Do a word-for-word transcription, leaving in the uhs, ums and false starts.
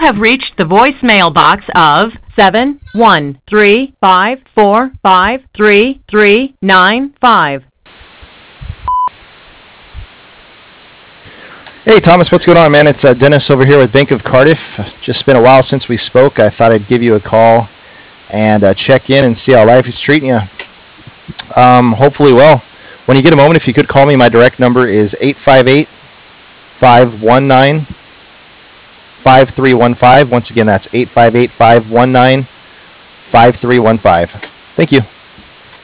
have reached the voicemail box of seven one three five four five three three nine five. Hey, Thomas, what's going on, man? It's uh, Dennis over here with Bank of Cardiff. Just been a while since we spoke. I thought I'd give you a call and uh, check in and see how life is treating you. Um, hopefully well. When you get a moment, if you could call me, my direct number is eight five eight, five one nine, five three one five. Once again, that's eight five eight, five one nine, five three one five. Thank you.